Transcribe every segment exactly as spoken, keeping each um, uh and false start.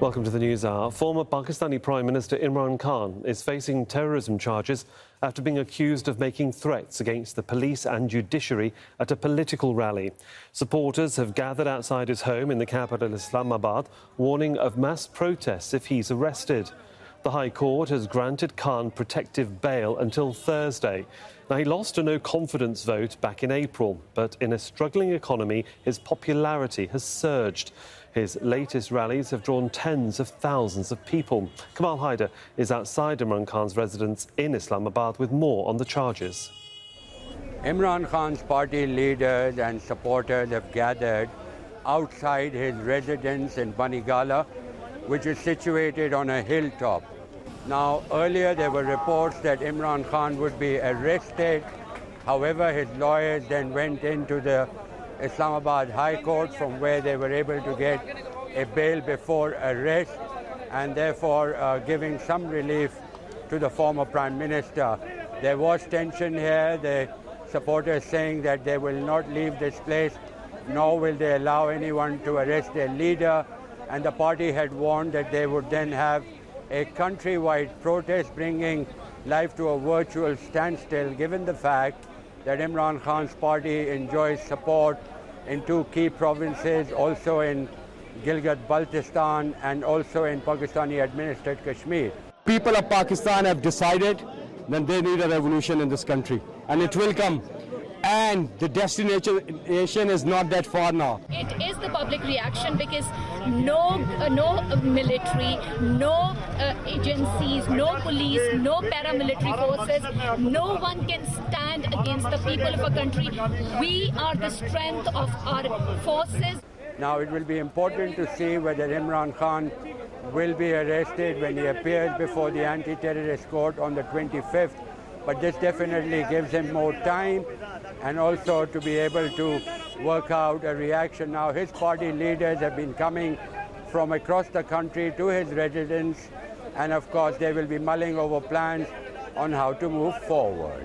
Welcome to the News Hour. Former Pakistani Prime Minister Imran Khan is facing terrorism charges after being accused of making threats against the police and judiciary at a political rally. Supporters have gathered outside his home in the capital Islamabad, warning of mass protests if he's arrested. The High Court has granted Khan protective bail until Thursday. Now, he lost a no-confidence vote back in April, but in a struggling economy, his popularity has surged. His latest rallies have drawn tens of thousands of people. Kamal Haider is outside Imran Khan's residence in Islamabad with more on the charges. Imran Khan's party leaders and supporters have gathered outside his residence in Banigala, which is situated on a hilltop. Now, earlier there were reports that Imran Khan would be arrested. However, his lawyers then went into the Islamabad High Court, from where they were able to get a bail before arrest, and therefore uh, giving some relief to the former Prime Minister. There was tension here, the supporters saying that they will not leave this place, nor will they allow anyone to arrest their leader, and the party had warned that they would then have a countrywide protest, bringing life to a virtual standstill, given the fact that Imran Khan's party enjoys support in two key provinces, also in Gilgit-Baltistan and also in Pakistani-administered Kashmir. People of Pakistan have decided that they need a revolution in this country, and it will come. And the destination is not that far now. It is the public reaction because no, uh, no military, no uh, agencies, no police, no paramilitary forces, no one can stand against the people of a country. We are the strength of our forces. Now, it will be important to see whether Imran Khan will be arrested when he appears before the anti-terrorist court on the twenty-fifth. But this definitely gives him more time, and also to be able to work out a reaction. Now, his party leaders have been coming from across the country to his residence, and of course they will be mulling over plans on how to move forward.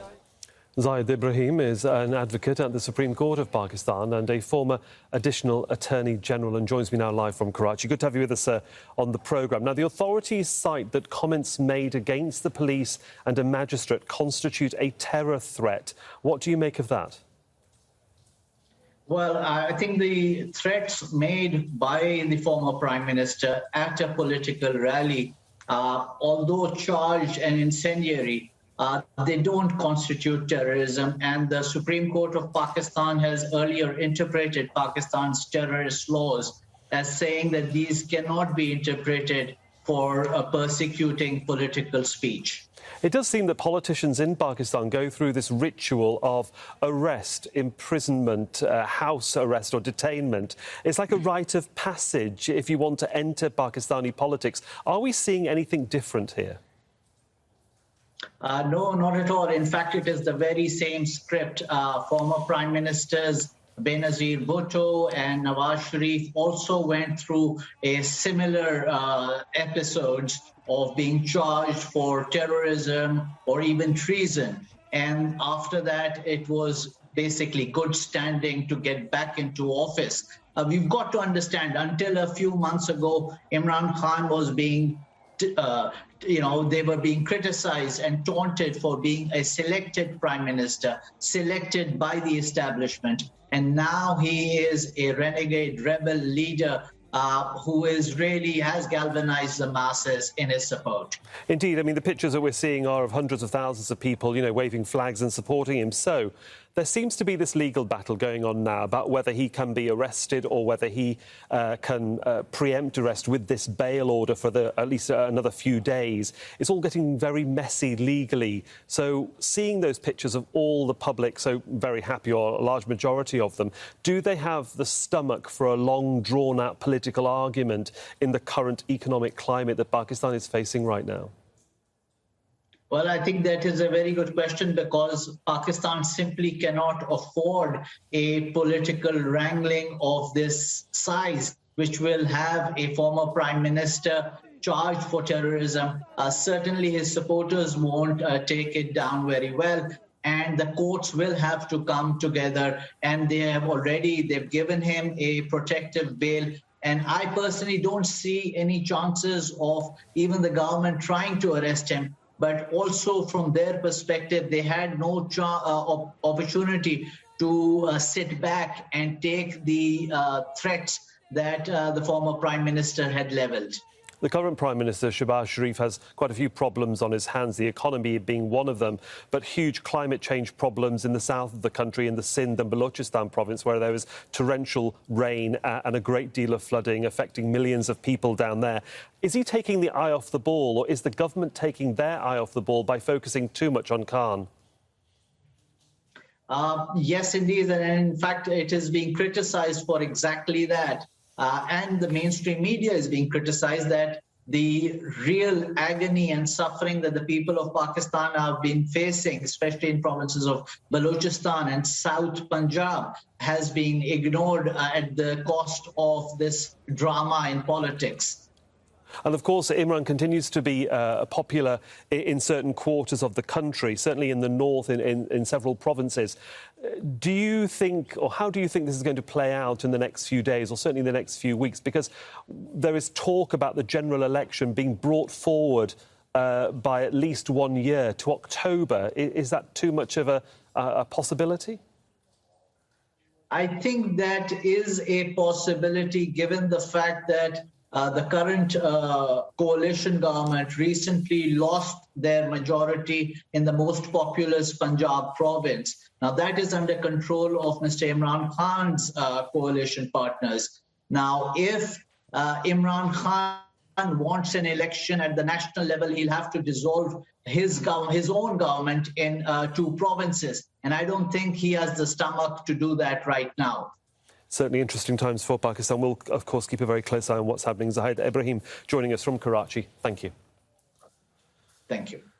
Zahid Ibrahim is an advocate at the Supreme Court of Pakistan and a former Additional Attorney General, and joins me now live from Karachi. Good to have you with us uh, on the programme. Now, the authorities cite that comments made against the police and a magistrate constitute a terror threat. What do you make of that? Well, I think the threats made by the former Prime Minister at a political rally, uh, although charged and incendiary, Uh, they don't constitute terrorism, and the Supreme Court of Pakistan has earlier interpreted Pakistan's terrorist laws as saying that these cannot be interpreted for uh, persecuting political speech. It does seem that politicians in Pakistan go through this ritual of arrest, imprisonment, uh, house arrest or detainment. It's like a rite of passage if you want to enter Pakistani politics. Are we seeing anything different here? Uh, no, not at all. In fact, it is the very same script. Uh, former Prime Ministers Benazir Bhutto and Nawaz Sharif also went through a similar uh, episodes of being charged for terrorism or even treason. And after that, it was basically good standing to get back into office. Uh, we've got to understand, until a few months ago, Imran Khan was being Uh, you know, they were being criticized and taunted for being a selected prime minister, selected by the establishment. And now he is a renegade rebel leader uh, who is really has galvanized the masses in his support. Indeed. I mean, the pictures that we're seeing are of hundreds of thousands of people, you know, waving flags and supporting him. So there seems to be this legal battle going on now about whether he can be arrested or whether he uh, can uh, preempt arrest with this bail order for the, at least uh, another few days. It's all getting very messy legally. So seeing those pictures of all the public so very happy, or a large majority of them, do they have the stomach for a long, drawn-out political argument in the current economic climate that Pakistan is facing right now? Well, I think that is a very good question, because Pakistan simply cannot afford a political wrangling of this size, which will have a former prime minister charged for terrorism. Uh, certainly his supporters won't uh, take it down very well. and the courts will have to come together, and they have already, they've given him a protective bail, And I personally don't see any chances of even the government trying to arrest him. But also from their perspective, they had no uh, opportunity to uh, sit back and take the uh, threats that uh, the former Prime Minister had leveled. The current Prime Minister, Shehbaz Sharif, has quite a few problems on his hands, the economy being one of them, but huge climate change problems in the south of the country, in the Sindh and Balochistan province, where there is torrential rain and a great deal of flooding affecting millions of people down there. Is he taking the eye off the ball, or is the government taking their eye off the ball by focusing too much on Khan? Uh, yes, indeed. And in fact, it is being criticised for exactly that. Uh, and the mainstream media is being criticized that the real agony and suffering that the people of Pakistan have been facing, especially in provinces of Balochistan and South Punjab, has been ignored uh, at the cost of this drama in politics. And of course, Imran continues to be uh, popular in certain quarters of the country, certainly in the north, in, in, in several provinces. Do you think, or how do you think this is going to play out in the next few days, or certainly in the next few weeks? Because there is talk about the general election being brought forward uh, by at least one year to October. Is that too much of a, a possibility? I think that is a possibility, given the fact that Uh, the current uh, coalition government recently lost their majority in the most populous Punjab province. Now, that is under control of Mister Imran Khan's uh, coalition partners. Now, if uh, Imran Khan wants an election at the national level, he'll have to dissolve his, gov- his own government in uh, two provinces. And I don't think he has the stomach to do that right now. Certainly interesting times for Pakistan. We'll, of course, keep a very close eye on what's happening. Zahid Ibrahim joining us from Karachi. Thank you. Thank you.